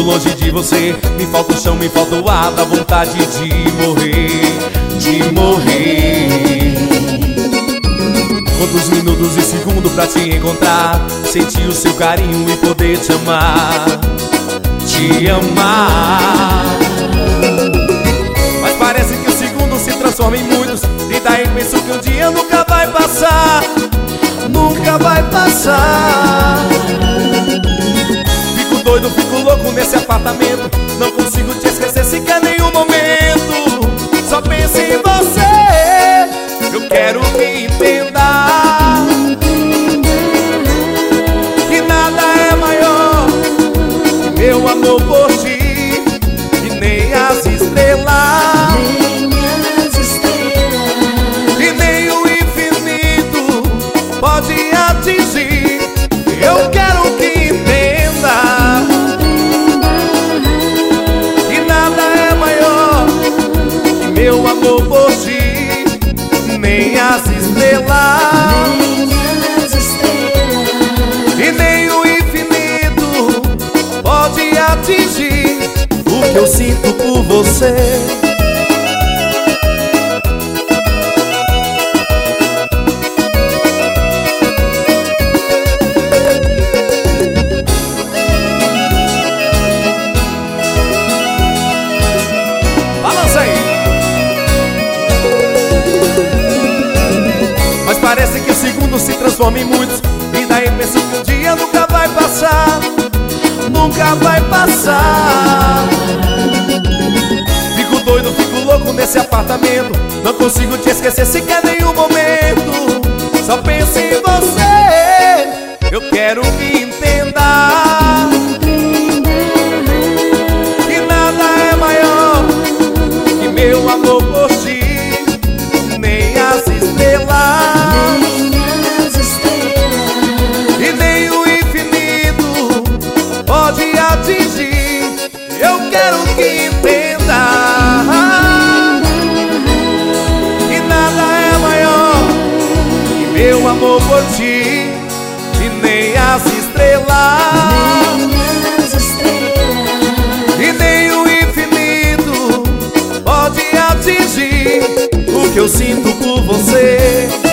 longe de você, me falta o chão, me falta o ar, dá vontade de morrer, de morrer. Quantos minutos e segundos pra te encontrar, sentir o seu carinho e poder te amar, te amar. Mas parece que os segundos se transformam em muitos, e daí penso que um dia nunca vai passar, nunca vai passar. Fico doido, fico louco nesse apartamento, não consigo te esquecer sequer nenhum momento. Só penso em você, eu quero que entenda que nada é maior que meu amor por ti, e nem as estrelas, e nem o infinito pode atingir. Eu quero que entenda que nada é maior que meu amor por ti, nem as estrelas, e nem o infinito pode atingir o que eu sinto por você. Balança aí. Mas parece que os segundos se transformam em muitos, e daí penso que um dia nunca vai passar, nunca vai passar. Fico doido, fico louco nesse apartamento, não consigo te esquecer sequer nenhum momento. Só penso em você, eu quero que entenda que nada é maior que meu amor por ti, nem as estrelas, e nem o infinito pode atingir. Eu quero que entenda que nada é maior que meu amor por ti, e nem as estrelas, e nem o infinito pode atingir o que eu sinto por você.